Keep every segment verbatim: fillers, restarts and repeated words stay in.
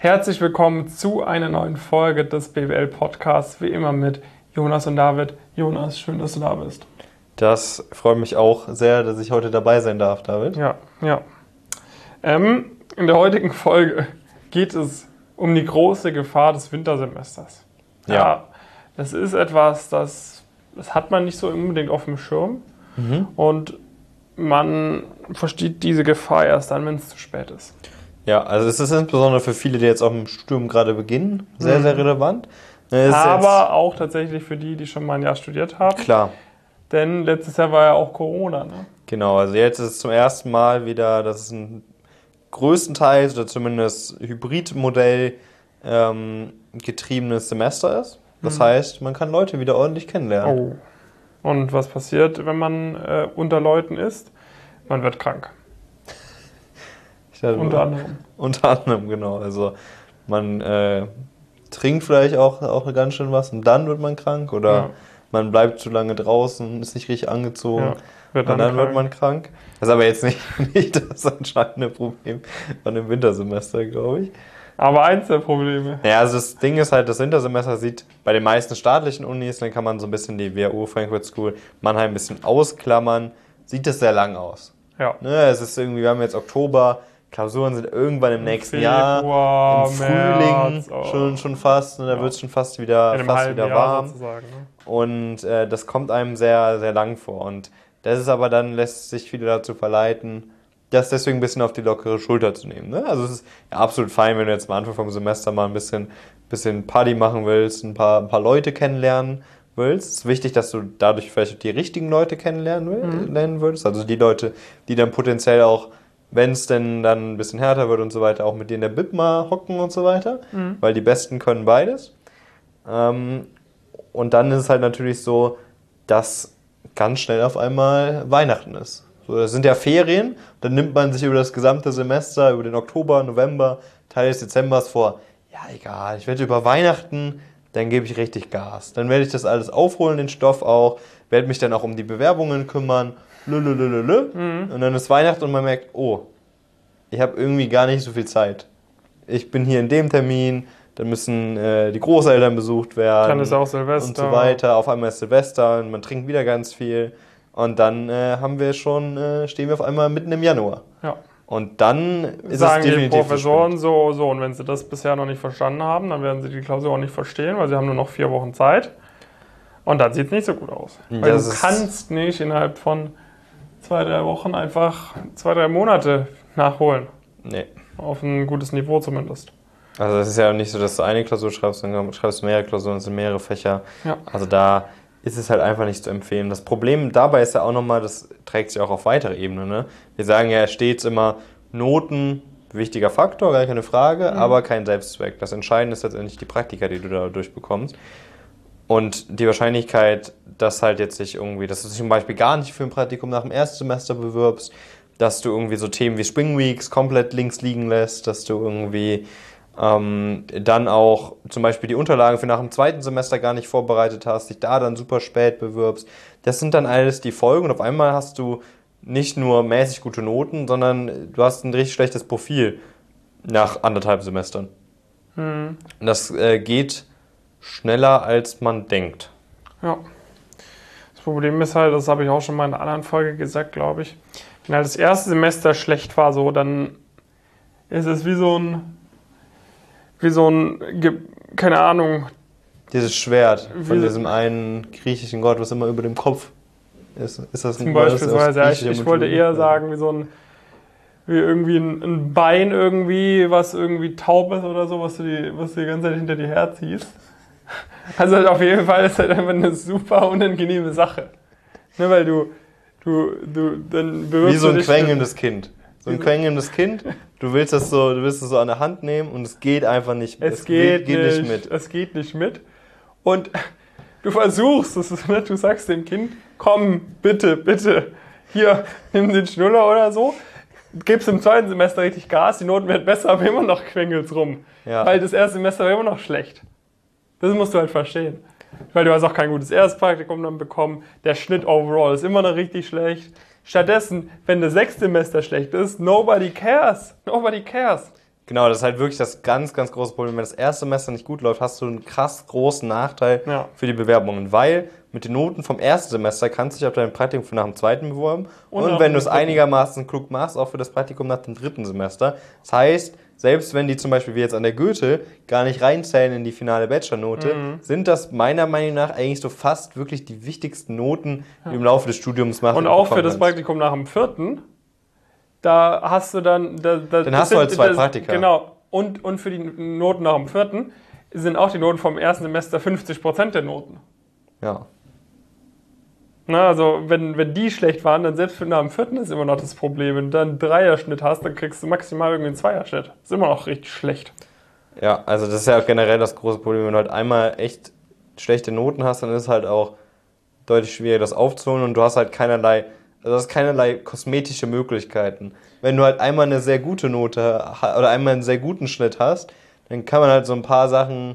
Herzlich willkommen zu einer neuen Folge des B W L-Podcasts, wie immer mit Jonas und David. Jonas, schön, dass du da bist. Das freut mich auch sehr, dass ich heute dabei sein darf, David. Ja, ja. Ähm, in der heutigen Folge geht es um die große Gefahr des Wintersemesters. Ja. ja das ist etwas, das, das hat man nicht so unbedingt auf dem Schirm. Mhm. Und man versteht diese Gefahr erst dann, wenn es zu spät ist. Ja, also es ist insbesondere für viele, die jetzt auch im Studium gerade beginnen, sehr, mhm. sehr relevant. Aber auch tatsächlich für die, die schon mal ein Jahr studiert haben. Klar. Denn letztes Jahr war ja auch Corona, ne? Genau, also jetzt ist es zum ersten Mal wieder, dass es ein größtenteils oder zumindest Hybridmodell ähm, getriebenes Semester ist. Das mhm. heißt, man kann Leute wieder ordentlich kennenlernen. Oh. Und was passiert, wenn man äh, unter Leuten ist? Man wird krank. Dachte, unter anderem. Unter anderem, genau. Also man äh, trinkt vielleicht auch, auch ganz schön was und dann wird man krank. Oder ja. man bleibt zu lange draußen, ist nicht richtig angezogen ja, wird dann und dann krank. wird man krank. Das ist aber jetzt nicht, nicht das entscheidende Problem von dem Wintersemester, glaube ich. Aber eins der Probleme. Ja, also das Ding ist halt, das Wintersemester sieht bei den meisten staatlichen Unis, dann kann man so ein bisschen die W H U, Frankfurt School, Mannheim ein bisschen ausklammern, sieht das sehr lang aus. Ja. Ne, es ist irgendwie, wir haben jetzt Oktober, Klausuren sind irgendwann im nächsten Februar, Jahr, im Frühling März, oh. schon, schon fast, ne, da ja. wird es schon fast wieder, in fast wieder warm. Ne? Und äh, das kommt einem sehr, sehr lang vor. Und das ist aber dann, lässt sich viele dazu verleiten, das deswegen ein bisschen auf die lockere Schulter zu nehmen. Ne? Also es ist ja absolut fein, wenn du jetzt am Anfang vom Semester mal ein bisschen, bisschen Party machen willst, ein paar, ein paar Leute kennenlernen willst. Es ist wichtig, dass du dadurch vielleicht die richtigen Leute kennenlernen mhm. lernen würdest. Also die Leute, die dann potenziell auch, wenn es denn dann ein bisschen härter wird und so weiter, auch mit dir in der B I P mal hocken und so weiter, mhm. weil die Besten können beides. Ähm, und dann ist es halt natürlich so, dass ganz schnell auf einmal Weihnachten ist. So, das sind ja Ferien, dann nimmt man sich über das gesamte Semester, über den Oktober, November, Teil des Dezembers vor, ja egal, ich werde über Weihnachten, dann gebe ich richtig Gas. Dann werde ich das alles aufholen, den Stoff auch, werde mich dann auch um die Bewerbungen kümmern, Lülülülülü. Mhm. Und dann ist Weihnachten und man merkt, oh, ich habe irgendwie gar nicht so viel Zeit. Ich bin hier in dem Termin, dann müssen äh, die Großeltern besucht werden. Dann ist auch Silvester. Und so weiter. Auf einmal ist Silvester und man trinkt wieder ganz viel. Und dann äh, haben wir schon, äh, stehen wir auf einmal mitten im Januar. Ja. Und dann ist Sagen es definitiv die Professoren so, so, und wenn sie das bisher noch nicht verstanden haben, dann werden sie die Klausur auch nicht verstehen, weil sie haben nur noch vier Wochen Zeit. Und dann sieht es nicht so gut aus. Weil das du kannst nicht innerhalb von zwei, drei Wochen einfach zwei, drei Monate nachholen. Nee. Auf ein gutes Niveau zumindest. Also es ist ja nicht so, dass du eine Klausur schreibst, dann schreibst du mehrere Klausuren, es sind mehrere Fächer. Ja. Also da ist es halt einfach nicht zu empfehlen. Das Problem dabei ist ja auch nochmal, das trägt sich auch auf weitere Ebene. Ne? Wir sagen ja stets immer, Noten, wichtiger Faktor, gar keine Frage, mhm. aber kein Selbstzweck. Das Entscheidende ist letztendlich die Praktika, die du dadurch bekommst. Und die Wahrscheinlichkeit, dass halt jetzt sich irgendwie, dass du dich zum Beispiel gar nicht für ein Praktikum nach dem Erstsemester bewirbst, dass du irgendwie so Themen wie Spring Weeks komplett links liegen lässt, dass du irgendwie ähm, dann auch zum Beispiel die Unterlagen für nach dem zweiten Semester gar nicht vorbereitet hast, dich da dann super spät bewirbst. Das sind dann alles die Folgen und auf einmal hast du nicht nur mäßig gute Noten, sondern du hast ein richtig schlechtes Profil nach anderthalb Semestern. Mhm. Und das äh, geht schneller, als man denkt. Ja. Das Problem ist halt, das habe ich auch schon mal in einer anderen Folge gesagt, glaube ich, wenn halt das erste Semester schlecht war, so, dann ist es wie so ein, wie so ein, keine Ahnung. Dieses Schwert von diesem einen griechischen Gott, was immer über dem Kopf ist. Ist das ein Zum Beispiel, ja, ich, ich wollte eher sagen, wie so ein, wie irgendwie ein, ein Bein irgendwie, was irgendwie taub ist oder so, was du die, was du die ganze Zeit hinter dir herziehst. Also halt auf jeden Fall ist halt einfach eine super unangenehme Sache. Ne, weil du, du, du, dann bewirbst Wie so ein dich quengelndes Kind. So ein quengelndes Kind, du willst das so, du willst es so an der Hand nehmen und es geht einfach nicht mit. Es, es geht, geht nicht, nicht mit. Es geht nicht mit. Und du versuchst, das ist, ne, du sagst dem Kind, komm, bitte, bitte, hier, nimm den Schnuller oder so. Gibst im zweiten Semester richtig Gas, die Noten werden besser, aber immer noch quengelt's rum. Ja. Weil das erste Semester war immer noch schlecht. Das musst du halt verstehen. Weil du hast auch kein gutes Erstpraktikum dann bekommen. Der Schnitt overall ist immer noch richtig schlecht. Stattdessen, wenn das sechste Semester schlecht ist, nobody cares. Nobody cares. Genau, das ist halt wirklich das ganz, ganz große Problem. Wenn das erste Semester nicht gut läuft, hast du einen krass großen Nachteil Ja. für die Bewerbungen, weil mit den Noten vom ersten Semester kannst du dich auf dein Praktikum für nach dem zweiten bewerben und, und wenn du es einigermaßen klug machst, auch für das Praktikum nach dem dritten Semester. Das heißt, selbst wenn die zum Beispiel wie jetzt an der Goethe gar nicht reinzählen in die finale Bachelornote, mhm. sind das meiner Meinung nach eigentlich so fast wirklich die wichtigsten Noten, die ja. du im Laufe des Studiums machst. Und auch für das Praktikum nach dem vierten, da hast du dann... Da, da, dann hast sind, du halt zwei das, Praktika. Genau. Und, und für die Noten nach dem vierten sind auch die Noten vom ersten Semester fünfzig Prozent der Noten. Ja. Na, also wenn, wenn die schlecht waren, dann selbst für nach dem vierten ist immer noch das Problem. Wenn du dann einen Dreierschnitt hast, dann kriegst du maximal irgendwie einen Zweierschnitt. Das ist immer noch richtig schlecht. Ja, also das ist ja auch generell das große Problem. Wenn du halt einmal echt schlechte Noten hast, dann ist es halt auch deutlich schwieriger, das aufzuholen und du hast halt keinerlei, also hast keinerlei kosmetische Möglichkeiten. Wenn du halt einmal eine sehr gute Note oder einmal einen sehr guten Schnitt hast, dann kann man halt so ein paar Sachen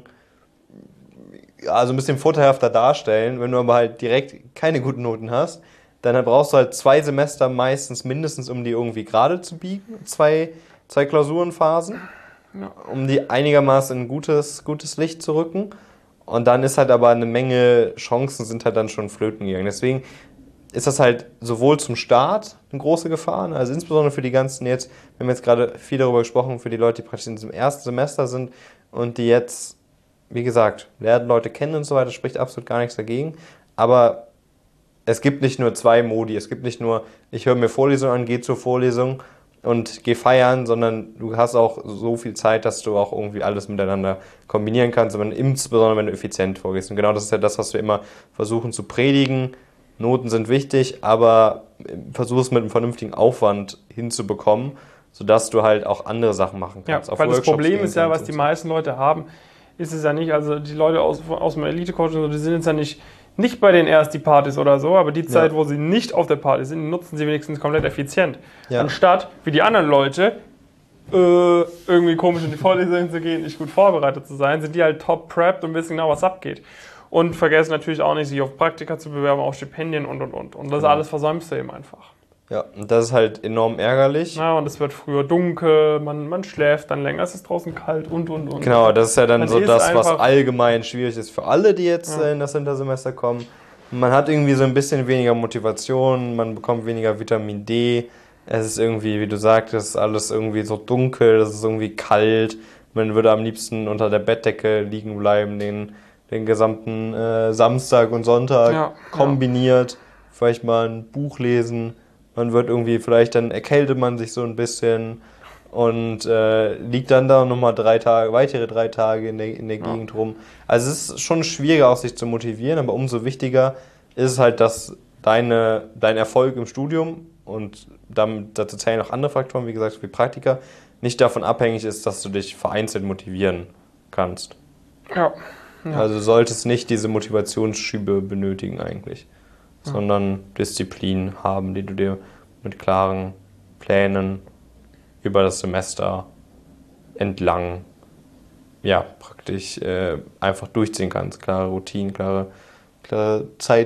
also ein bisschen vorteilhafter darstellen. Wenn du aber halt direkt keine guten Noten hast, dann brauchst du halt zwei Semester meistens mindestens, um die irgendwie gerade zu biegen. Zwei, zwei Klausurenphasen, ja. um die einigermaßen in gutes, gutes Licht zu rücken. Und dann ist halt aber eine Menge Chancen sind halt dann schon flöten gegangen. Deswegen ist das halt sowohl zum Start eine große Gefahr, also insbesondere für die ganzen jetzt, wir haben jetzt gerade viel darüber gesprochen, für die Leute, die praktisch in diesem ersten Semester sind und die jetzt wie gesagt, lernen Leute kennen und so weiter, spricht absolut gar nichts dagegen. Aber es gibt nicht nur zwei Modi. Es gibt nicht nur, ich höre mir Vorlesungen an, gehe zur Vorlesung und gehe feiern, sondern du hast auch so viel Zeit, dass du auch irgendwie alles miteinander kombinieren kannst, aber insbesondere wenn du effizient vorgehst. Und genau das ist ja das, was wir immer versuchen zu predigen. Noten sind wichtig, aber versuch es mit einem vernünftigen Aufwand hinzubekommen, sodass du halt auch andere Sachen machen kannst. Ja, weil das Problem ist ja, was die meisten Leute haben, ist es ja nicht, also die Leute aus, aus dem Elite-Coaching, die sind jetzt ja nicht, nicht bei den Ersti-Partys oder so, aber die Zeit, ja. wo sie nicht auf der Party sind, nutzen sie wenigstens komplett effizient. Ja. Anstatt, wie die anderen Leute, äh, irgendwie komisch in die Vorlesungen zu gehen, nicht gut vorbereitet zu sein, sind die halt top prepped und wissen genau, was abgeht. Und vergessen natürlich auch nicht, sich auf Praktika zu bewerben, auf Stipendien und und und. Und das ja. alles versäumst du eben einfach. Ja, und das ist halt enorm ärgerlich. Ja, und es wird früher dunkel, man, man schläft dann länger, es ist draußen kalt und, und, und. Genau, das ist ja dann, dann so das, was allgemein schwierig ist für alle, die jetzt ja. in das Wintersemester kommen. Man hat irgendwie so ein bisschen weniger Motivation, man bekommt weniger Vitamin D. Es ist irgendwie, wie du sagtest, alles irgendwie so dunkel, es ist irgendwie kalt. Man würde am liebsten unter der Bettdecke liegen bleiben, den, den gesamten äh, Samstag und Sonntag ja, kombiniert. Ja. Vielleicht mal ein Buch lesen. Man wird irgendwie, vielleicht dann erkältet man sich so ein bisschen und äh, liegt dann da nochmal drei Tage, weitere drei Tage in der, in der ja. Gegend rum. Also es ist schon schwieriger, auch sich zu motivieren, aber umso wichtiger ist es halt, dass deine, dein Erfolg im Studium und damit, dazu zählen auch andere Faktoren, wie gesagt, wie Praktika, nicht davon abhängig ist, dass du dich vereinzelt motivieren kannst. Ja. ja. Also du solltest nicht diese Motivationsschübe benötigen eigentlich. Sondern Disziplin haben, die du dir mit klaren Plänen über das Semester entlang ja, praktisch äh, einfach durchziehen kannst. Klare Routinen, klare, klare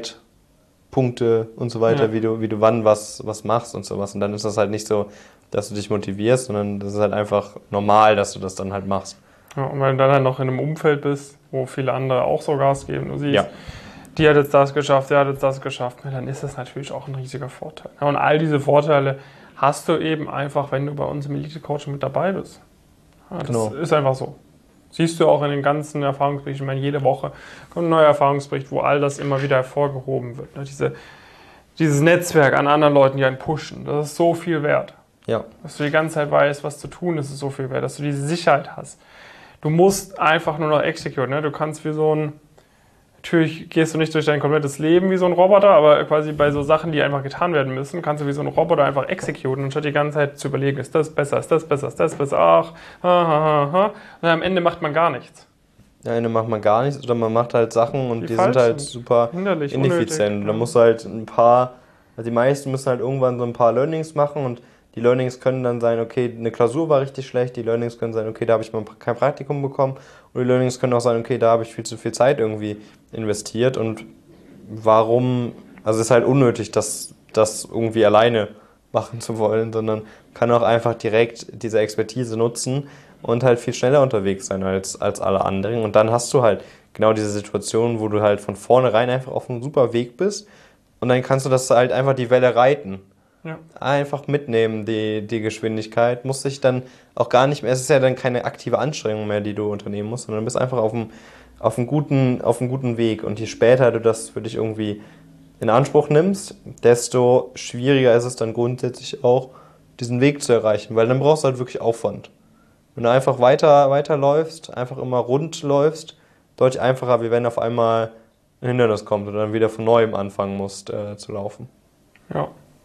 Zeitpunkte und so weiter, ja. wie du, wie du wann was, was machst und sowas. Und dann ist das halt nicht so, dass du dich motivierst, sondern das ist halt einfach normal, dass du das dann halt machst. Ja, und wenn du dann halt noch in einem Umfeld bist, wo viele andere auch so Gas geben, du siehst, ja. die hat jetzt das geschafft, der hat jetzt das geschafft, dann ist das natürlich auch ein riesiger Vorteil. Und all diese Vorteile hast du eben einfach, wenn du bei uns im Elite-Coaching mit dabei bist. Das genau. ist einfach so. Siehst du auch in den ganzen Erfahrungsberichten, ich meine, jede Woche kommt ein neuer Erfahrungsbericht, wo all das immer wieder hervorgehoben wird. Diese, dieses Netzwerk an anderen Leuten, die einen pushen, das ist so viel wert. Ja. Dass du die ganze Zeit weißt, was zu tun ist, ist so viel wert. Dass du diese Sicherheit hast. Du musst einfach nur noch execute. Ne? Du kannst wie so ein... Natürlich gehst du nicht durch dein komplettes Leben wie so ein Roboter, aber quasi bei so Sachen, die einfach getan werden müssen, kannst du wie so ein Roboter einfach executen, anstatt die ganze Zeit zu überlegen, ist das besser, ist das besser, ist das besser, ach, ha, ha, ha. Und am Ende macht man gar nichts. Ja, am Ende macht man gar nichts oder man macht halt Sachen und die, die sind halt super ineffizient. Da musst du halt ein paar, also die meisten müssen halt irgendwann so ein paar Learnings machen und die Learnings können dann sein, okay, eine Klausur war richtig schlecht, die Learnings können sein, okay, da habe ich mal kein Praktikum bekommen und die Learnings können auch sein, okay, da habe ich viel zu viel Zeit irgendwie investiert und warum, also es ist halt unnötig, das, das irgendwie alleine machen zu wollen, sondern kann auch einfach direkt diese Expertise nutzen und halt viel schneller unterwegs sein als, als alle anderen. Und dann hast du halt genau diese Situation, wo du halt von vornherein einfach auf einem super Weg bist und dann kannst du das halt einfach die Welle reiten. Ja. Einfach mitnehmen, die, die Geschwindigkeit. Muss sich dann auch gar nicht mehr, es ist ja dann keine aktive Anstrengung mehr, die du unternehmen musst, sondern du bist einfach auf einem, auf einem guten, auf einem guten Weg. Und je später du das für dich irgendwie in Anspruch nimmst, desto schwieriger ist es dann grundsätzlich auch, diesen Weg zu erreichen, weil dann brauchst du halt wirklich Aufwand. Wenn du einfach weiter, weiter läufst, einfach immer rund läufst, deutlich einfacher, wie wenn auf einmal ein Hindernis kommt und dann wieder von neuem anfangen musst äh, zu laufen. Ja.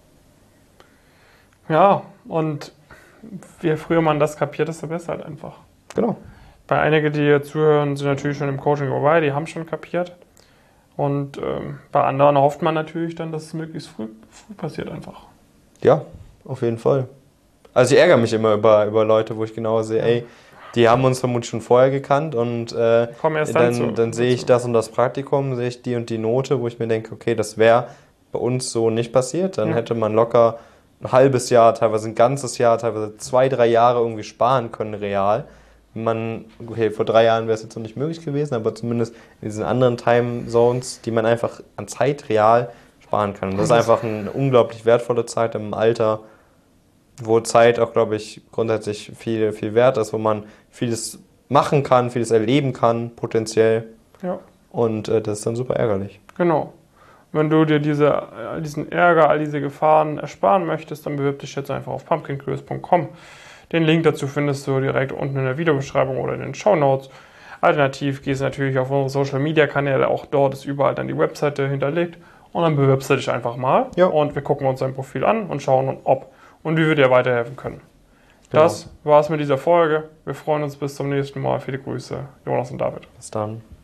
Ja, und je früher man das kapiert, desto besser halt einfach. Genau. Bei einigen, die hier zuhören, sind natürlich schon im Coaching vorbei, die haben schon kapiert. Und ähm, bei anderen hofft man natürlich dann, dass es möglichst früh, früh passiert einfach. Ja, auf jeden Fall. Also ich ärgere mich immer über, über Leute, wo ich genau sehe, ey, die haben uns vermutlich schon vorher gekannt und äh, Komm erst dann, dann, zu, dann sehe ich das und das Praktikum, sehe ich die und die Note, wo ich mir denke, okay, das wäre bei uns so nicht passiert. Dann ja. hätte man locker ein halbes Jahr, teilweise ein ganzes Jahr, teilweise zwei, drei Jahre irgendwie sparen können, real. Man, okay, vor drei Jahren wäre es jetzt noch nicht möglich gewesen, aber zumindest in diesen anderen Timezones, die man einfach an Zeit real sparen kann. Und das ist einfach eine unglaublich wertvolle Zeit im Alter, wo Zeit auch, glaube ich, grundsätzlich viel, viel wert ist, wo man vieles machen kann, vieles erleben kann, potenziell. Ja. Und äh, das ist dann super ärgerlich. Genau. Wenn du dir diese, diesen Ärger, all diese Gefahren ersparen möchtest, dann bewirb dich jetzt einfach auf pumpkin cruise punkt com. Den Link dazu findest du direkt unten in der Videobeschreibung oder in den Shownotes. Alternativ gehst du natürlich auf unsere Social Media Kanäle, auch dort ist überall dann die Webseite hinterlegt und dann bewirbst du dich einfach mal ja. und wir gucken uns dein Profil an und schauen, ob und wie wir dir weiterhelfen können. Genau. Das war's mit dieser Folge. Wir freuen uns bis zum nächsten Mal. Viele Grüße, Jonas und David. Bis dann.